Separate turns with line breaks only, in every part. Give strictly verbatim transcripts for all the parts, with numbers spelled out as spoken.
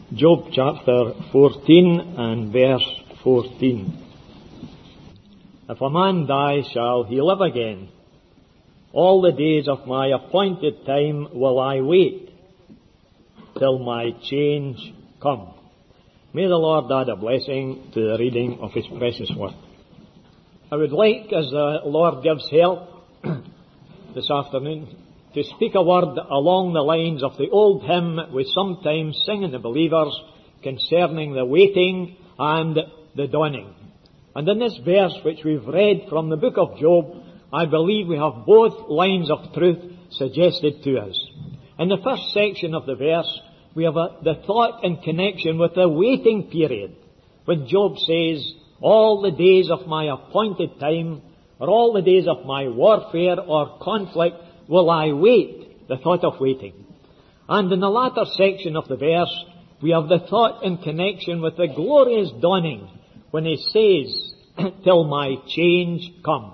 Job chapter fourteen and verse fourteen. If a man die, shall he live again? All the days of my appointed time will I wait, till my change come. May the Lord add a blessing to the reading of His precious word. I would like, as the Lord gives help this afternoon, to speak a word along the lines of the old hymn we sometimes sing in the believers concerning the waiting and the dawning. And in this verse which we've read from the book of Job, I believe we have both lines of truth suggested to us. In the first section of the verse, we have a, the thought in connection with the waiting period, when Job says, all the days of my appointed time, or all the days of my warfare or conflict, will I wait, the thought of waiting. And in the latter section of the verse, we have the thought in connection with the glorious dawning, when he says, till my change come.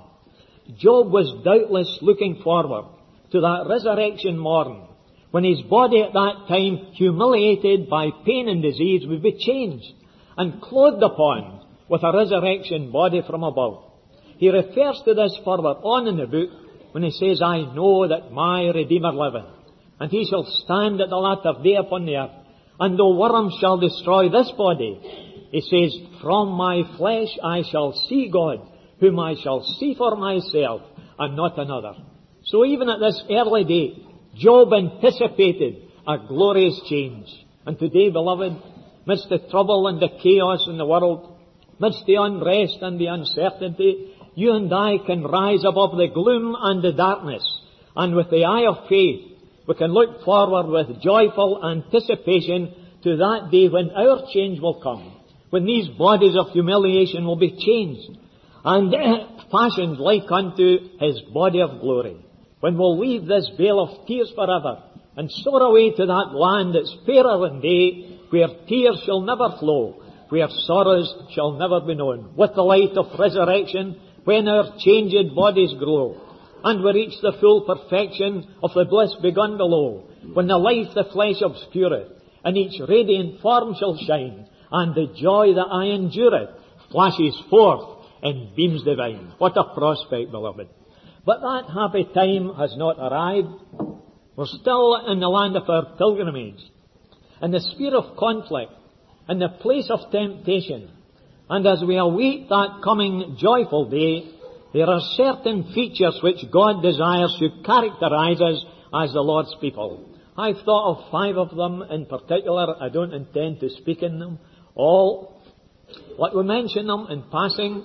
Job was doubtless looking forward to that resurrection morn, when his body at that time, humiliated by pain and disease, would be changed and clothed upon with a resurrection body from above. He refers to this further on in the book, when he says, I know that my Redeemer liveth, and he shall stand at the latter day upon the earth. And though worms shall destroy this body, he says, from my flesh I shall see God, whom I shall see for myself, and not another. So even at this early day, Job anticipated a glorious change. And today, beloved, midst the trouble and the chaos in the world, midst the unrest and the uncertainty, you and I can rise above the gloom and the darkness, and with the eye of faith, we can look forward with joyful anticipation to that day when our change will come, when these bodies of humiliation will be changed and fashioned like unto His body of glory, when we'll leave this vale of tears forever and soar away to that land that's fairer than day, where tears shall never flow, where sorrows shall never be known, with the light of resurrection, when our changed bodies grow, and we reach the full perfection of the bliss begun below, when the life the flesh obscureth, and each radiant form shall shine, and the joy that I endureth flashes forth in beams divine. What a prospect, beloved. But that happy time has not arrived. We're still in the land of our pilgrimage, in the sphere of conflict, in the place of temptation. And as we await that coming joyful day, there are certain features which God desires should characterize us as the Lord's people. I've thought of five of them in particular. I don't intend to speak in them all. Let we mention them in passing.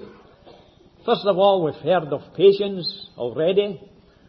First of all, we've heard of patience already.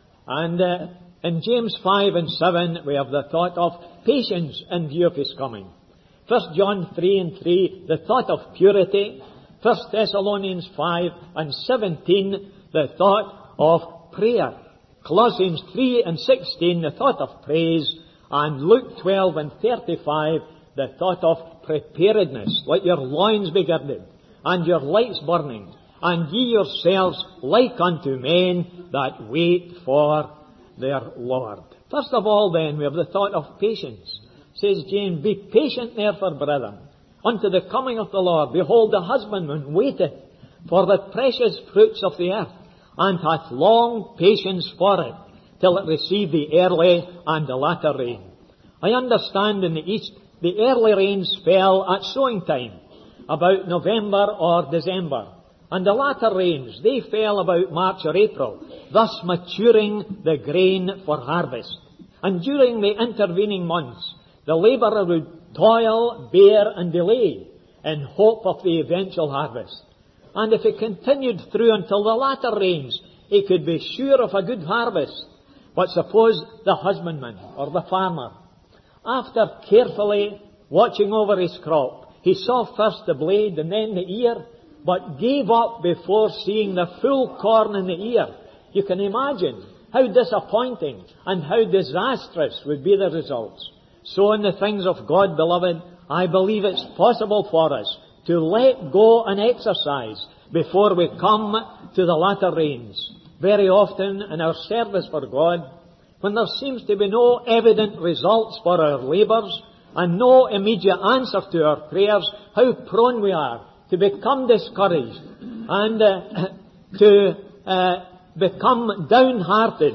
And uh, in James five and seven, we have the thought of patience in view of His coming. First John three and three, the thought of purity. First Thessalonians five and seventeen, the thought of prayer. Colossians three and sixteen, the thought of praise. And Luke twelve and thirty-five, the thought of preparedness. Let your loins be girded, and your lights burning, and ye yourselves like unto men that wait for their Lord. First of all, then, we have the thought of patience. Says James, be patient therefore, brethren, unto the coming of the Lord. Behold, the husbandman waiteth for the precious fruits of the earth, and hath long patience for it, till it receive the early and the latter rain. I understand in the east, the early rains fell at sowing time, about November or December, and the latter rains, they fell about March or April, thus maturing the grain for harvest. And during the intervening months, the labourer would toil, bear, and delay in hope of the eventual harvest. And if it continued through until the latter rains, he could be sure of a good harvest. But suppose the husbandman or the farmer, after carefully watching over his crop, he saw first the blade and then the ear, but gave up before seeing the full corn in the ear. You can imagine how disappointing and how disastrous would be the results. So in the things of God, beloved, I believe it's possible for us to let go and exercise before we come to the latter rains. Very often in our service for God, when there seems to be no evident results for our labours, and no immediate answer to our prayers, how prone we are to become discouraged and uh, to uh, become downhearted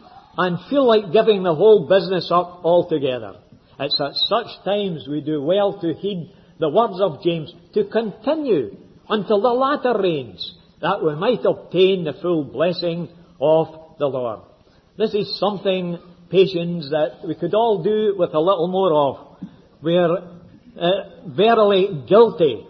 and feel like giving the whole business up altogether. It's at such times we do well to heed the words of James, to continue until the latter rains, that we might obtain the full blessing of the Lord. This is something, patience, that we could all do with a little more of. We're uh, verily guilty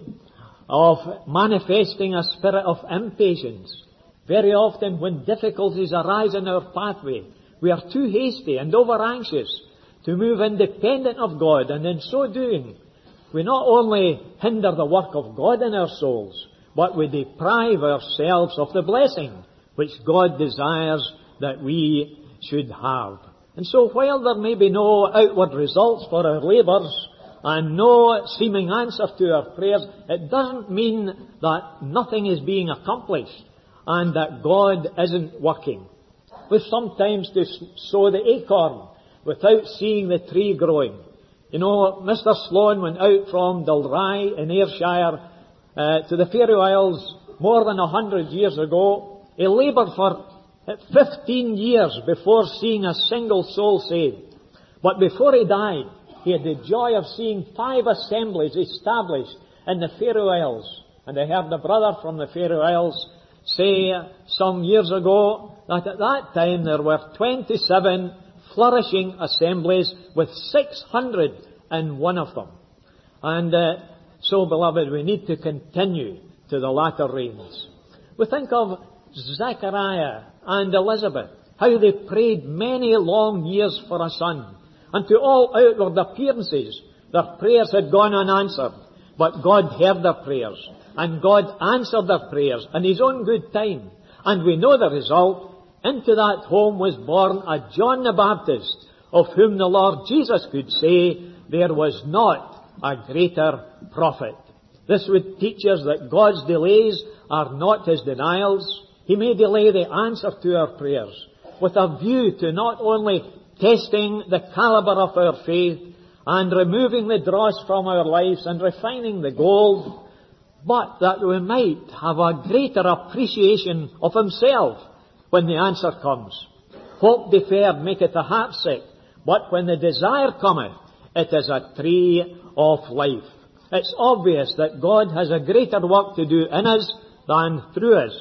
of manifesting a spirit of impatience. Very often when difficulties arise in our pathway, we are too hasty and over-anxious to move independent of God, and in so doing, we not only hinder the work of God in our souls, but we deprive ourselves of the blessing which God desires that we should have. And so while there may be no outward results for our labours and no seeming answer to our prayers, it doesn't mean that nothing is being accomplished and that God isn't working. We sometimes to sow the acorn without seeing the tree growing. You know, Mister Sloan went out from Dalry in Ayrshire uh, to the Faroe Isles more than a hundred years ago. He laboured for fifteen years before seeing a single soul saved. But before he died, he had the joy of seeing five assemblies established in the Faroe Isles. And I heard a brother from the Faroe Isles say some years ago that at that time there were twenty-seven flourishing assemblies with six hundred in one of them. And uh, so, beloved, we need to continue to the latter rains. We think of Zechariah and Elizabeth, how they prayed many long years for a son. And to all outward appearances, their prayers had gone unanswered. But God heard their prayers, and God answered their prayers in His own good time. And we know the result. Into that home was born a John the Baptist, of whom the Lord Jesus could say, there was not a greater prophet. This would teach us that God's delays are not His denials. He may delay the answer to our prayers with a view to not only testing the calibre of our faith and removing the dross from our lives and refining the gold, but that we might have a greater appreciation of Himself when the answer comes. Hope deferred maketh the heart sick, but when the desire cometh, it is a tree of life. It's obvious that God has a greater work to do in us than through us.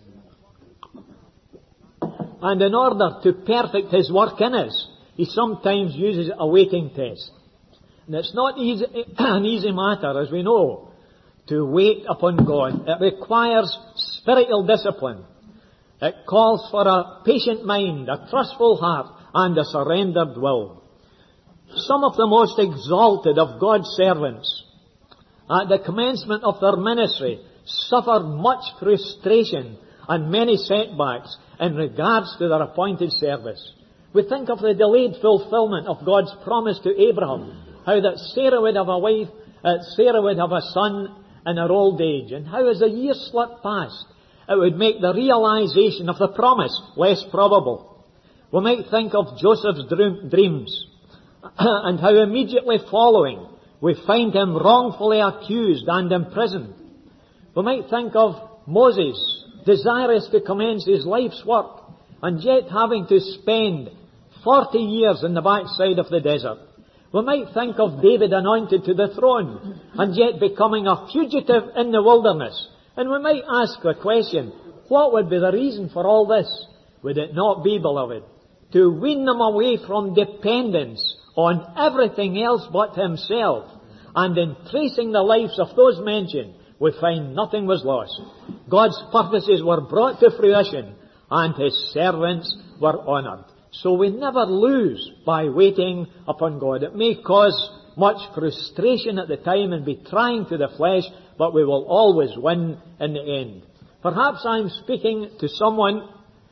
And in order to perfect His work in us, He sometimes uses a waiting test. And it's not easy, an easy matter, as we know, to wait upon God. It requires spiritual discipline. It calls for a patient mind, a trustful heart, and a surrendered will. Some of the most exalted of God's servants, at the commencement of their ministry, suffered much frustration and many setbacks in regards to their appointed service. We think of the delayed fulfillment of God's promise to Abraham, how that Sarah would have a wife, uh, Sarah would have a son in her old age, and how as the years slipped past, it would make the realization of the promise less probable. We might think of Joseph's dreams, and how immediately following, we find him wrongfully accused and imprisoned. We might think of Moses, desirous to commence his life's work, and yet having to spend forty years in the backside of the desert. We might think of David anointed to the throne, and yet becoming a fugitive in the wilderness. And we might ask the question, what would be the reason for all this? Would it not be, beloved, to wean them away from dependence on everything else but himself? And in tracing the lives of those mentioned, we find nothing was lost. God's purposes were brought to fruition, and His servants were honoured. So we never lose by waiting upon God. It may cause much frustration at the time and be trying to the flesh, but we will always win in the end. Perhaps I'm speaking to someone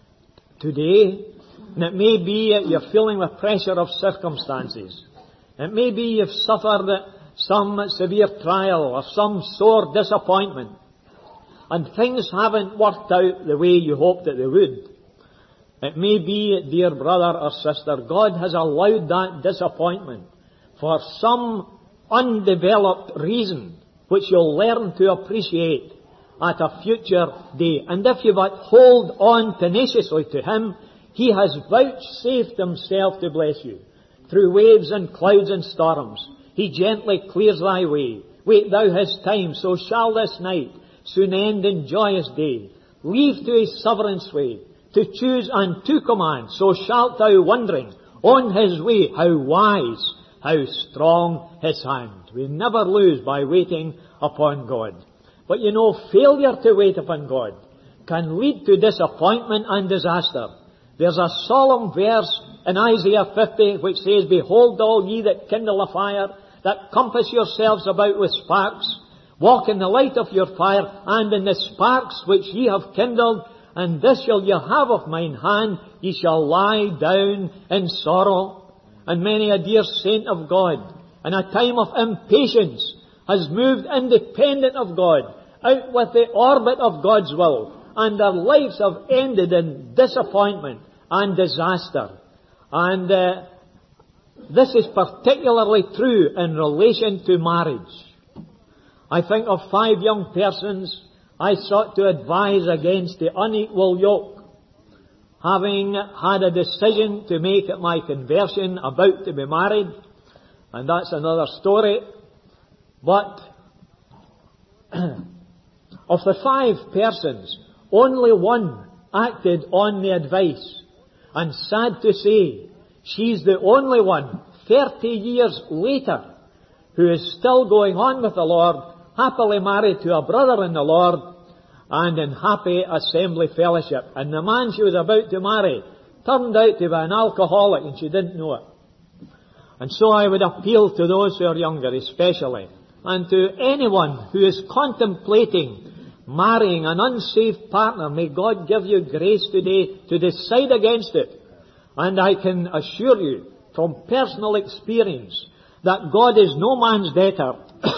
today, and it may be you're feeling the pressure of circumstances. It may be you've suffered some severe trial or some sore disappointment, and things haven't worked out the way you hoped that they would. It may be, dear brother or sister, God has allowed that disappointment for some undeveloped reason, which you'll learn to appreciate at a future day. And if you but hold on tenaciously to Him, He has vouchsafed Himself to bless you. Through waves and clouds and storms, He gently clears thy way. Wait thou His time, so shall this night soon end in joyous day. Leave to His sovereign sway, to choose and to command, so shalt thou wondering on His way. How wise, how strong His hand. We never lose by waiting upon God. But you know, failure to wait upon God can lead to disappointment and disaster. There's a solemn verse in Isaiah fifty which says, Behold, all ye that kindle a fire, that compass yourselves about with sparks, walk in the light of your fire, and in the sparks which ye have kindled, and this shall ye have of mine hand, ye shall lie down in sorrow. And many a dear saint of God, in a time of impatience, has moved independent of God, out with the orbit of God's will, and their lives have ended in disappointment and disaster. And uh, this is particularly true in relation to marriage. I think of five young persons I sought to advise against the unequal yoke, having had a decision to make at my conversion, about to be married, and that's another story. But of the five persons, only one acted on the advice. And sad to say, she's the only one, thirty years later, who is still going on with the Lord, happily married to a brother in the Lord, and in happy assembly fellowship. And the man she was about to marry turned out to be an alcoholic, and she didn't know it. And so I would appeal to those who are younger especially, and to anyone who is contemplating marrying an unsaved partner, may God give you grace today to decide against it. And I can assure you from personal experience that God is no man's debtor.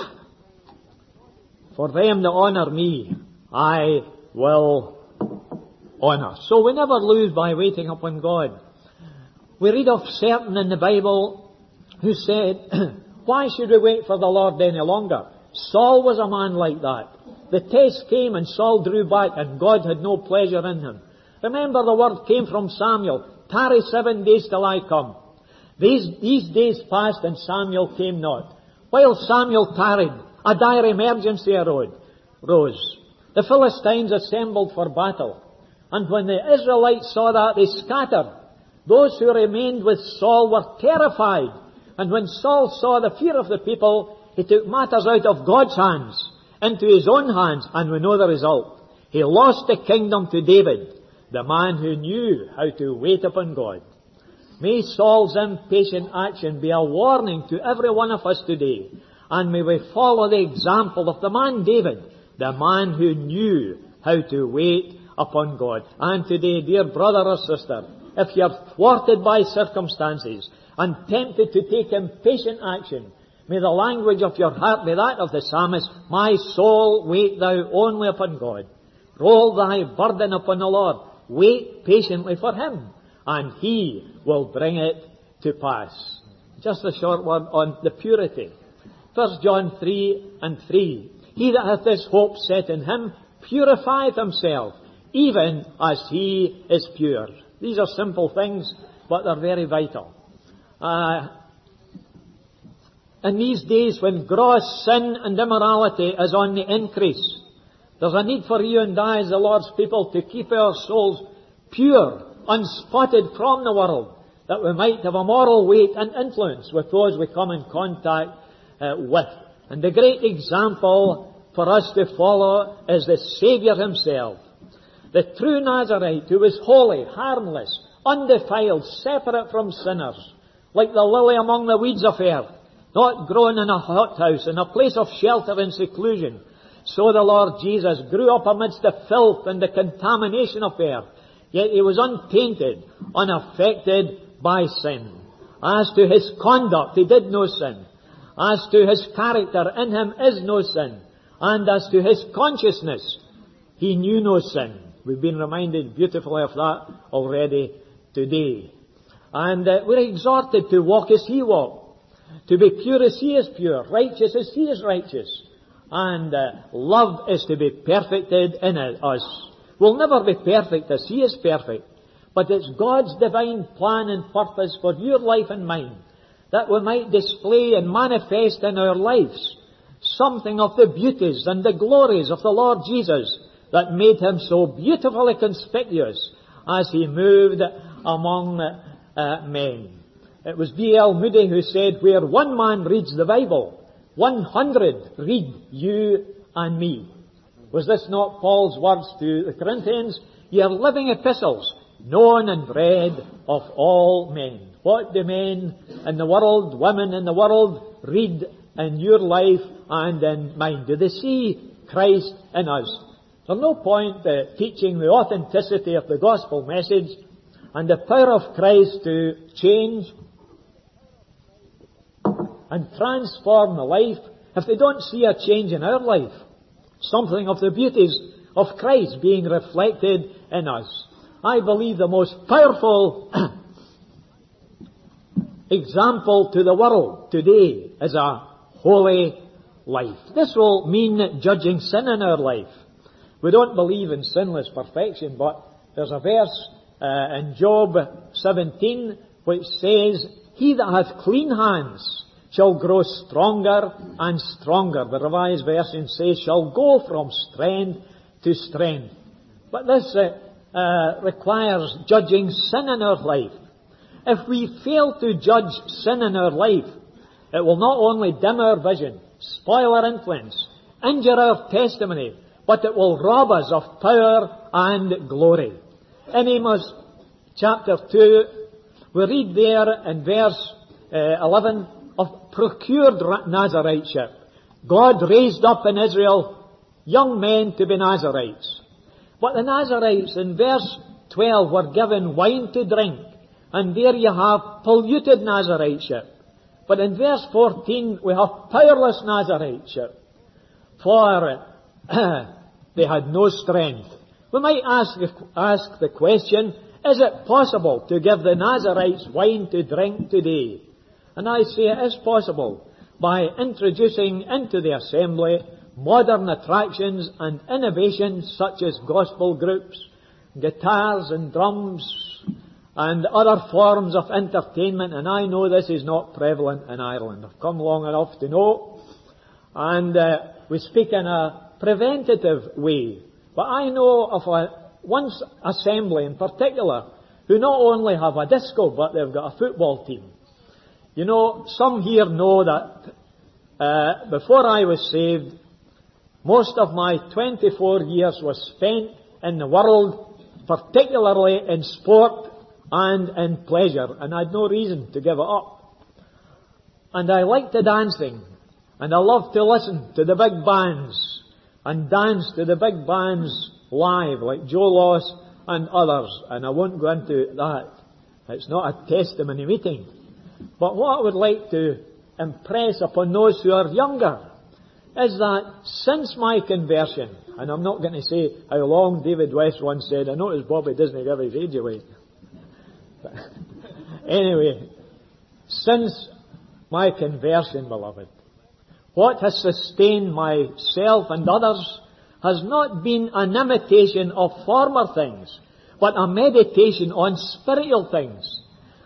For them that honour me, I will honour. So we never lose by waiting upon God. We read of certain in the Bible who said, why should we wait for the Lord any longer? Saul was a man like that. The test came and Saul drew back, and God had no pleasure in him. Remember, the word came from Samuel, tarry seven days till I come. These, these days passed and Samuel came not. While Samuel tarried, a dire emergency arose. The Philistines assembled for battle. And when the Israelites saw that, they scattered. Those who remained with Saul were terrified. And when Saul saw the fear of the people, he took matters out of God's hands into his own hands, and we know the result. He lost the kingdom to David, the man who knew how to wait upon God. May Saul's impatient action be a warning to every one of us today, and may we follow the example of the man David, the man who knew how to wait upon God. And today, dear brother or sister, if you are thwarted by circumstances and tempted to take impatient action, may the language of your heart be that of the psalmist, my soul, wait thou only upon God. Roll thy burden upon the Lord. Wait patiently for Him, and He will bring it to pass. Just a short word on the purity. First John three and three. He that hath this hope set in Him purifieth himself, even as He is pure. These are simple things, but they're very vital. Uh, In these days when gross sin and immorality is on the increase, there's a need for you and I as the Lord's people to keep our souls pure, unspotted from the world, that we might have a moral weight and influence with those we come in contact uh, with. And the great example for us to follow is the Saviour Himself. The true Nazarite who was holy, harmless, undefiled, separate from sinners, like the lily among the weeds of earth, not grown in a hothouse, in a place of shelter and seclusion. So the Lord Jesus grew up amidst the filth and the contamination of earth, yet He was untainted, unaffected by sin. As to His conduct, He did no sin. As to His character, in Him is no sin. And as to His consciousness, He knew no sin. We've been reminded beautifully of that already today. And uh, we're exhorted to walk as He walked. To be pure as He is pure, righteous as He is righteous. And uh, love is to be perfected in us. We'll never be perfect as He is perfect. But it's God's divine plan and purpose for your life and mine, that we might display and manifest in our lives something of the beauties and the glories of the Lord Jesus that made Him so beautifully conspicuous as He moved among uh, men. It was D L Moody who said, where one man reads the Bible, one hundred read you and me. Was this not Paul's words to the Corinthians? Ye are living epistles, known and read of all men. What do men in the world, women in the world, read in your life and in mine? Do they see Christ in us? There's no point uh, teaching the authenticity of the gospel message and the power of Christ to change and transform the life if they don't see a change in our life. Something of the beauties of Christ being reflected in us. I believe the most powerful example to the world today is a holy life. This will mean judging sin in our life. We don't believe in sinless perfection, but there's a verse uh, in Job seventeen which says, he that hath clean hands shall grow stronger and stronger. The Revised Version says, shall go from strength to strength. But this uh, uh, requires judging sin in our life. If we fail to judge sin in our life, it will not only dim our vision, spoil our influence, injure our testimony, but it will rob us of power and glory. In Amos chapter two, we read there in verse uh, eleven of procured Nazariteship. God raised up in Israel young men to be Nazarites. But the Nazarites in verse twelve were given wine to drink, and there you have polluted Nazariteship. But in verse fourteen we have powerless Nazariteship, for they had no strength. We might ask, ask the question, is it possible to give the Nazarites wine to drink today? And I say it is possible by introducing into the assembly modern attractions and innovations such as gospel groups, guitars and drums, and other forms of entertainment. And I know this is not prevalent in Ireland. I've come long enough to know. And uh, we speak in a preventative way. But I know of a, one assembly in particular who not only have a disco, but they've got a football team. You know, some here know that uh, before I was saved, most of my twenty-four years was spent in the world, particularly in sport and in pleasure, and I had no reason to give it up. And I liked the dancing, and I loved to listen to the big bands, and dance to the big bands live, like Joe Loss and others, and I won't go into that. It's not a testimony meeting. But what I would like to impress upon those who are younger is that since my conversion, and I'm not going to say how long David West once said, I notice Bobby doesn't give his age away. But anyway, since my conversion, beloved, what has sustained myself and others has not been an imitation of former things, but a meditation on spiritual things.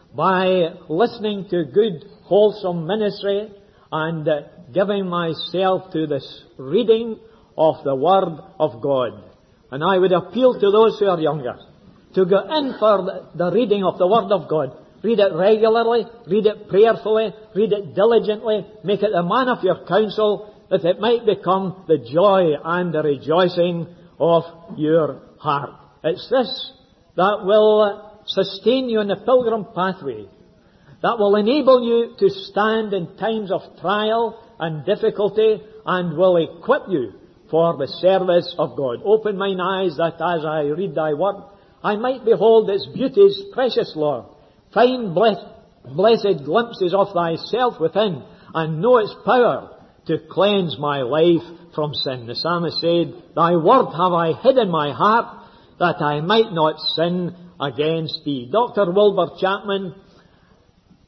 By listening to good, wholesome ministry and uh, giving myself to this reading of the Word of God. And I would appeal to those who are younger to go in for the, the reading of the Word of God. Read it regularly, read it prayerfully, read it diligently, make it the man of your counsel, that it might become the joy and the rejoicing of your heart. It's this that will sustain you in the pilgrim pathway, that will enable you to stand in times of trial and difficulty, and will equip you for the service of God. Open mine eyes that as I read thy word, I might behold its beauties, precious Lord. Find blessed, blessed glimpses of thyself within, and know its power to cleanse my life from sin. The psalmist said, thy word have I hid in my heart, that I might not sin against thee. Doctor Wilbur Chapman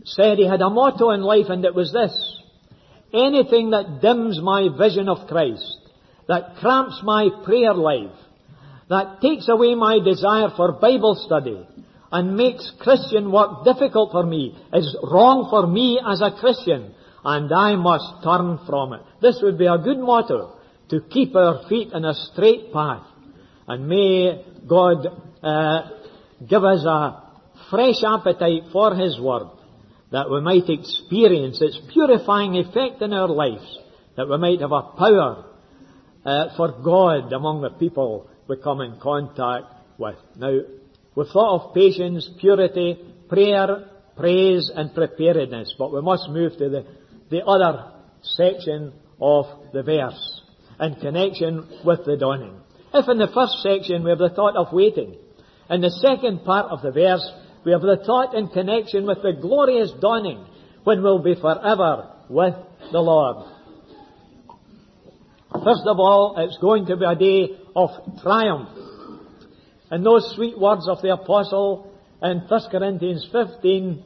said he had a motto in life, and it was this: anything that dims my vision of Christ, that cramps my prayer life, that takes away my desire for Bible study, and makes Christian work difficult for me, is wrong for me as a Christian, and I must turn from it. This would be a good motto to keep our feet in a straight path. And may God uh, give us a fresh appetite for His Word, that we might experience its purifying effect in our lives, that we might have a power uh, for God among the people we come in contact with. Now, we've thought of patience, purity, prayer, praise and preparedness, but we must move to the, the other section of the verse in connection with the dawning. If in the first section we have the thought of waiting, in the second part of the verse we have the thought in connection with the glorious dawning, when we'll be forever with the Lord. First of all, it's going to be a day of triumph. And those sweet words of the Apostle in First Corinthians fifteen,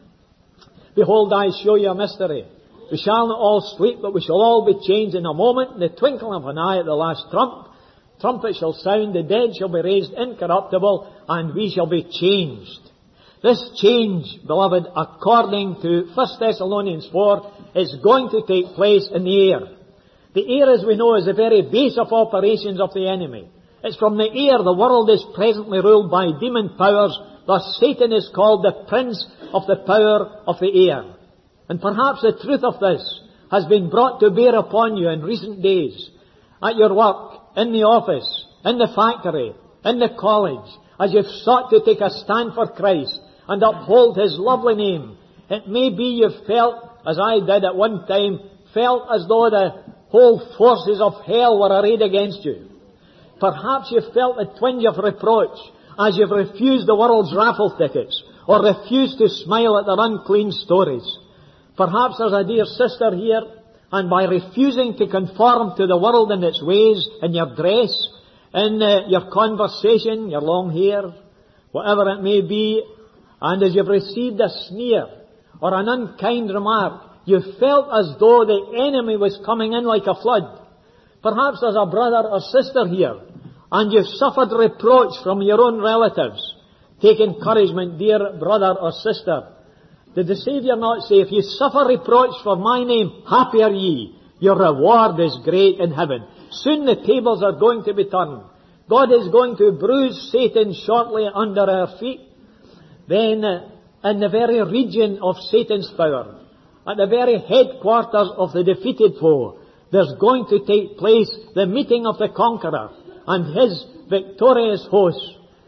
behold, I show you a mystery. We shall not all sleep, but we shall all be changed in a moment, in the twinkling of an eye, at the last trump. Trumpet shall sound, the dead shall be raised incorruptible, and we shall be changed. This change, beloved, according to First Thessalonians four, is going to take place in the air. The air, as we know, is the very base of operations of the enemy. It's from the air the world is presently ruled by demon powers. Thus Satan is called the prince of the power of the air. And perhaps the truth of this has been brought to bear upon you in recent days, at your work, in the office, in the factory, in the college, as you've sought to take a stand for Christ and uphold His lovely name. It may be you've felt, as I did at one time, felt as though the whole forces of hell were arrayed against you. Perhaps you've felt a twinge of reproach as you've refused the world's raffle tickets, or refused to smile at their unclean stories. Perhaps there's a dear sister here, and by refusing to conform to the world in its ways, in your dress, in uh, your conversation, your long hair, whatever it may be, and as you've received a sneer or an unkind remark, you felt as though the enemy was coming in like a flood. Perhaps there's a brother or sister here, and you've suffered reproach from your own relatives. Take encouragement, dear brother or sister. Did the Saviour not say, if you suffer reproach for my name, happy are ye. Your reward is great in heaven. Soon the tables are going to be turned. God is going to bruise Satan shortly under our feet. Then, uh, in the very region of Satan's power, at the very headquarters of the defeated foe, there's going to take place the meeting of the conqueror and his victorious host.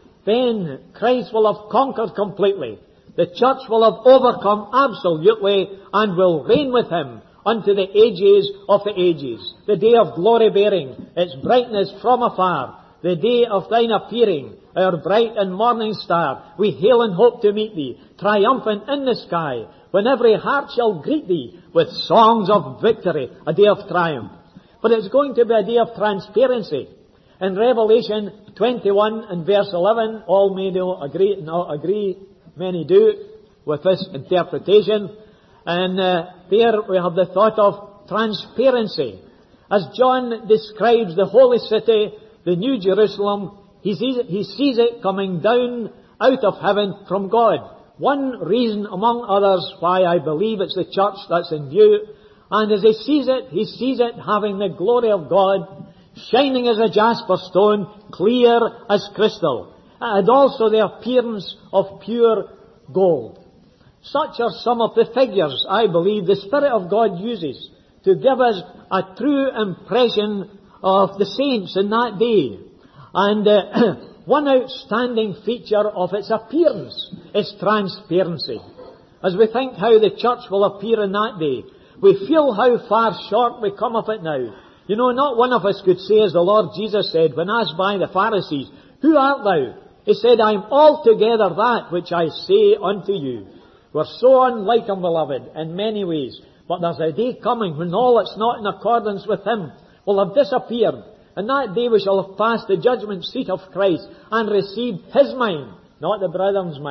Then Christ will have conquered completely. The church will have overcome absolutely and will reign with Him unto the ages of the ages. The day of glory bearing, its brightness from afar, the day of Thine appearing, our bright and morning star, we hail and hope to meet Thee, triumphant in the sky, when every heart shall greet Thee with songs of victory, a day of triumph. But it's going to be a day of transparency. In Revelation twenty-one and verse eleven, all may not agree, not agree, many do, with this interpretation. And uh, there we have the thought of transparency. As John describes the holy city, the New Jerusalem, he sees it, he sees it coming down out of heaven from God. One reason among others why I believe it's the church that's in view. And as he sees it, he sees it having the glory of God, shining as a jasper stone, clear as crystal, and also the appearance of pure gold. Such are some of the figures, I believe, the Spirit of God uses to give us a true impression of the saints in that day. And uh, one outstanding feature of its appearance is transparency. As we think how the church will appear in that day, we feel how far short we come of it now. You know, not one of us could say, as the Lord Jesus said when asked by the Pharisees, "Who art thou?" He said, "I am altogether that which I say unto you." We're so unlike Him, beloved, in many ways. But there's a day coming when all that's not in accordance with Him will have disappeared. And that day we shall have passed the judgment seat of Christ and received His mind, not the brethren's mind.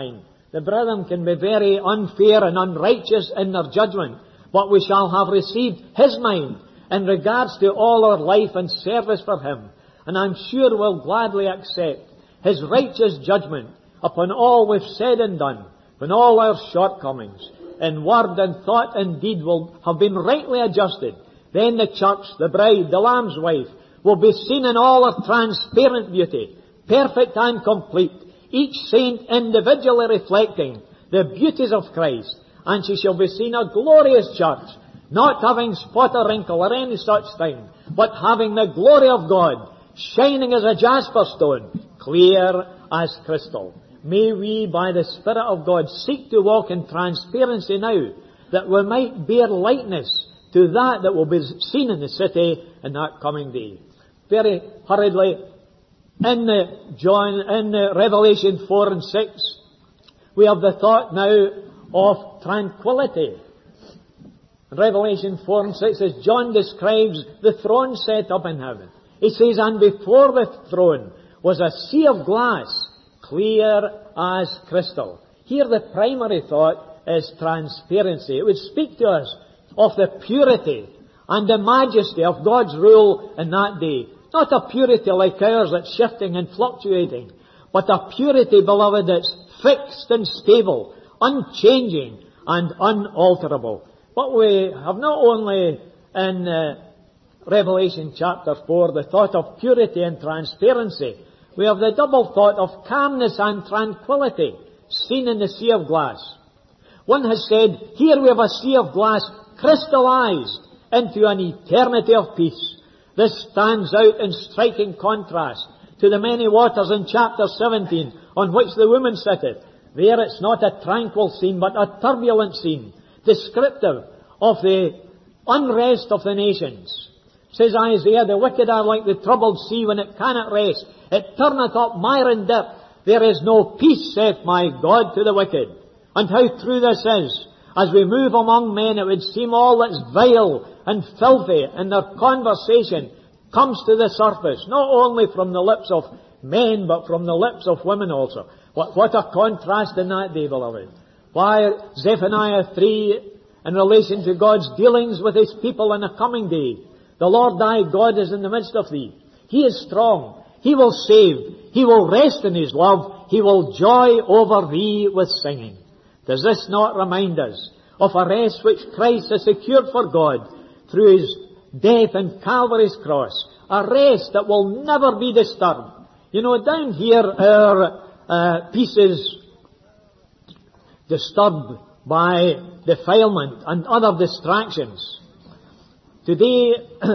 The brethren can be very unfair and unrighteous in their judgment, but we shall have received His mind in regards to all our life and service for Him, and I'm sure we'll gladly accept His righteous judgment upon all we've said and done, when all our shortcomings in word and thought and deed will have been rightly adjusted. Then the church, the bride, the Lamb's wife, will be seen in all her transparent beauty, perfect and complete, each saint individually reflecting the beauties of Christ, and she shall be seen a glorious church, not having spot or wrinkle or any such thing, but having the glory of God, shining as a jasper stone, clear as crystal. May we, by the Spirit of God, seek to walk in transparency now, that we might bear likeness to that that will be seen in the city in that coming day. Very hurriedly, in the John, in the Revelation four and six, we have the thought now of tranquility. In Revelation four and six, as John describes the throne set up in heaven, he says, and before the throne was a sea of glass, clear as crystal. Here the primary thought is transparency. It would speak to us of the purity and the majesty of God's rule in that day. Not a purity like ours that's shifting and fluctuating, but a purity, beloved, that's fixed and stable, unchanging and unalterable. But we have not only in uh, Revelation chapter four the thought of purity and transparency, we have the double thought of calmness and tranquility seen in the sea of glass. One has said, here we have a sea of glass crystallized into an eternity of peace. This stands out in striking contrast to the many waters in chapter seventeen on which the woman sitteth. There it's not a tranquil scene, but a turbulent scene, descriptive of the unrest of the nations. Says Isaiah, the wicked are like the troubled sea when it cannot rest. It turneth up mire and dip. There is no peace, saith my God, to the wicked. And how true this is. As we move among men, it would seem all that's vile and filthy in their conversation comes to the surface, not only from the lips of men, but from the lips of women also. What, what a contrast in that day, beloved. Why, Zephaniah three, in relation to God's dealings with His people in the coming day, the Lord thy God is in the midst of thee. He is strong. He will save. He will rest in His love. He will joy over thee with singing. Does this not remind us of a rest which Christ has secured for God through His death and Calvary's cross? A rest that will never be disturbed. You know, down here our uh, peace is disturbed by defilement and other distractions. Today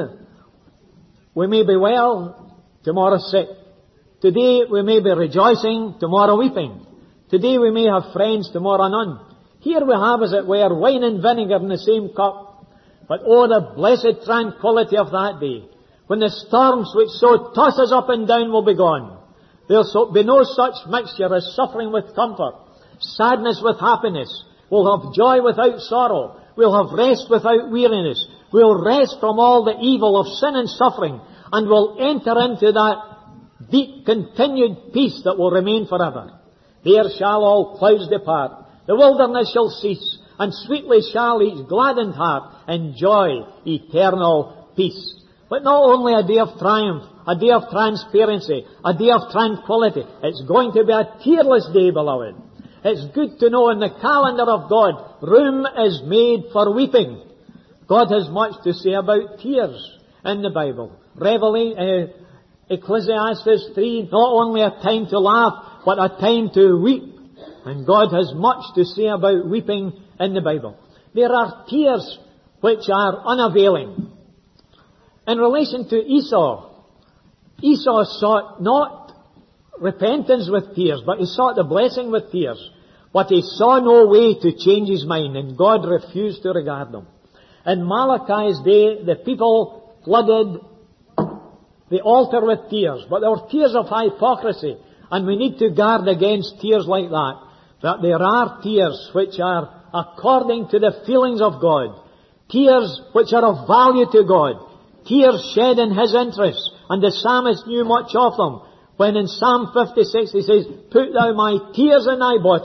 we may be well, tomorrow sick. Today we may be rejoicing, tomorrow weeping. Today we may have friends, tomorrow none. Here we have, as it were, wine and vinegar in the same cup. But oh, the blessed tranquility of that day, when the storms which so toss us up and down will be gone. There'll so be no such mixture as suffering with comfort, sadness with happiness. We'll have joy without sorrow. We'll have rest without weariness. We'll rest from all the evil of sin and suffering, and we'll enter into that deep, continued peace that will remain forever. There shall all clouds depart. The wilderness shall cease, and sweetly shall each gladdened heart enjoy eternal peace. But not only a day of triumph, a day of transparency, a day of tranquility. It's going to be a tearless day, beloved. It's good to know in the calendar of God, room is made for weeping. God has much to say about tears in the Bible. Revelation, uh, Ecclesiastes three, not only a time to laugh, but a time to weep. And God has much to say about weeping in the Bible. There are tears which are unavailing. In relation to Esau, Esau sought not repentance with tears, but he sought the blessing with tears. But he saw no way to change his mind, and God refused to regard them. In Malachi's day, the people flooded the altar with tears, but they were tears of hypocrisy, and we need to guard against tears like that. That there are tears which are according to the feelings of God, tears which are of value to God, tears shed in His interest, and the psalmist knew much of them when in Psalm fifty-six he says, "Put thou my tears in thy bottle,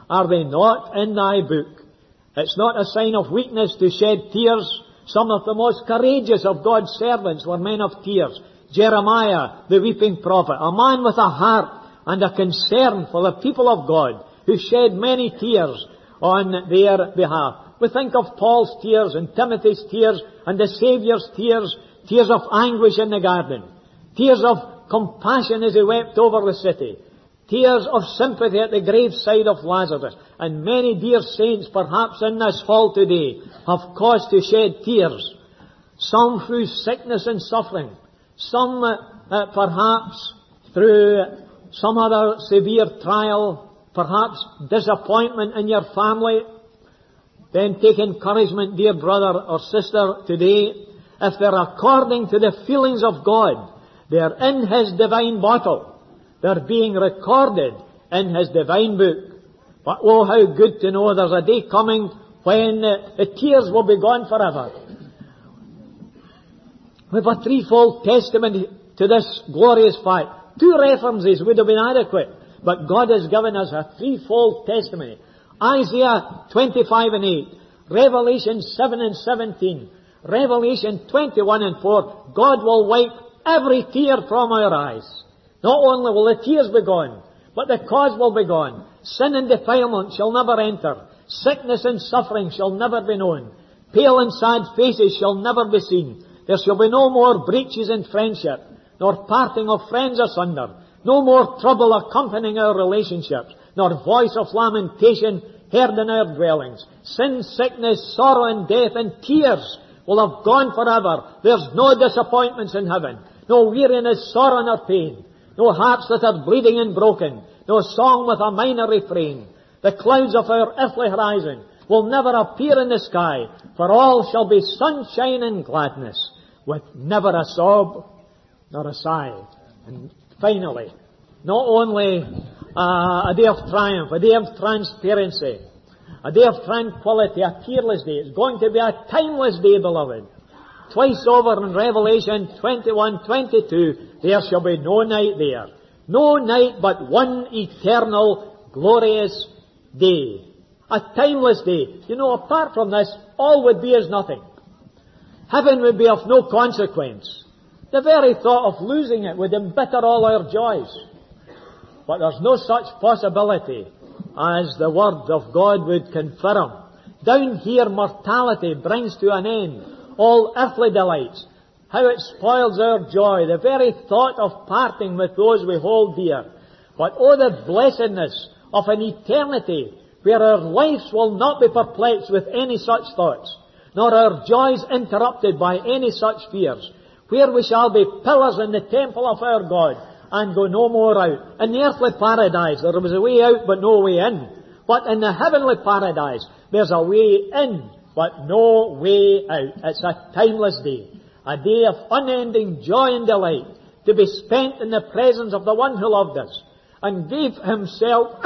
Are they not in thy book? It's not a sign of weakness to shed tears. Some of the most courageous of God's servants were men of tears. Jeremiah, the weeping prophet, a man with a heart and a concern for the people of God, who shed many tears on their behalf. We think of Paul's tears and Timothy's tears and the Saviour's tears, tears of anguish in the garden, tears of compassion as he wept over the city, tears of sympathy at the graveside of Lazarus. And many dear saints, perhaps in this hall today, have cause to shed tears. Some through sickness and suffering, some uh, uh, perhaps through some other severe trial, perhaps disappointment in your family. Then take encouragement, dear brother or sister, today. If they're according to the feelings of God, they're in His divine bottle. They're being recorded in His divine book. But oh, how good to know there's a day coming when uh, the tears will be gone forever. We have a threefold testimony to this glorious fact. Two references would have been adequate, but God has given us a threefold testimony. Isaiah twenty-five and eight, Revelation seven and seventeen, Revelation twenty-one and four. God will wipe every tear from our eyes. Not only will the tears be gone, but the cause will be gone. Sin and defilement shall never enter. Sickness and suffering shall never be known. Pale and sad faces shall never be seen. There shall be no more breaches in friendship, nor parting of friends asunder. No more trouble accompanying our relationships, nor voice of lamentation heard in our dwellings. Sin, sickness, sorrow and death and tears will have gone forever. There's no disappointments in heaven, no weariness, sorrow nor pain, no hearts that are bleeding and broken, no song with a minor refrain. The clouds of our earthly horizon will never appear in the sky, for all shall be sunshine and gladness, with never a sob nor a sigh. And finally, not only uh, a day of triumph, a day of transparency, a day of tranquility, a tearless day. It's going to be a timeless day, beloved. Twice over in Revelation twenty-one, twenty-two, there shall be no night there. No night but one eternal, glorious day. A timeless day. You know, apart from this, all would be as nothing. Heaven would be of no consequence. The very thought of losing it would embitter all our joys. But there's no such possibility as the Word of God would confirm. Down here, mortality brings to an end all earthly delights. How it spoils our joy, the very thought of parting with those we hold dear. But oh, the blessedness of an eternity where our lives will not be perplexed with any such thoughts, nor our joys interrupted by any such fears, where we shall be pillars in the temple of our God, and go no more out. In the earthly paradise, there was a way out, but no way in. But in the heavenly paradise, there's a way in, but no way out. It's a timeless day. A day of unending joy and delight, to be spent in the presence of the one who loved us, and gave Himself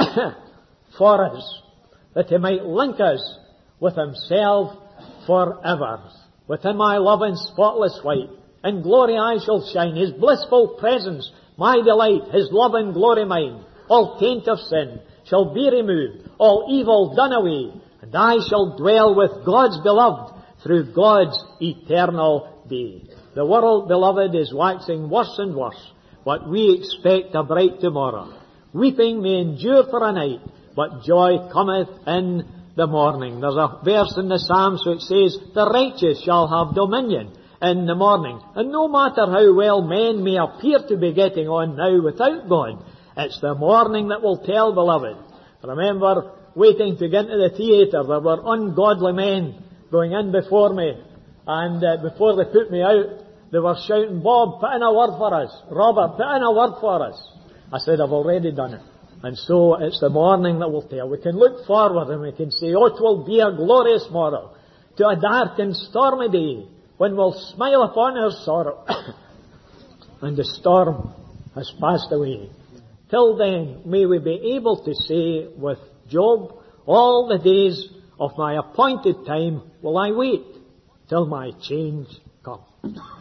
for us, that He might link us with Himself forever. With Him I love in spotless white. In glory I shall shine. His blissful presence my delight, His love and glory mine. All taint of sin shall be removed, all evil done away, and I shall dwell with God's beloved through God's eternal day. The world, beloved, is waxing worse and worse, but we expect a bright tomorrow. Weeping may endure for a night, but joy cometh in the morning. There's a verse in the Psalms which says, the righteous shall have dominion in the morning. And no matter how well men may appear to be getting on now without God, it's the morning that will tell, beloved. I remember waiting to get into the theatre. There were ungodly men going in before me, and uh, before they put me out, they were shouting, Bob, put in a word for us. Robert, put in a word for us. I said, I've already done it. And so it's the morning that will tell. We can look forward and we can say, oh, it will be a glorious morrow, to a dark and stormy day, when we'll smile upon our sorrow, and the storm has passed away. Till then, may we be able to say with Job, all the days of my appointed time will I wait, till my change come.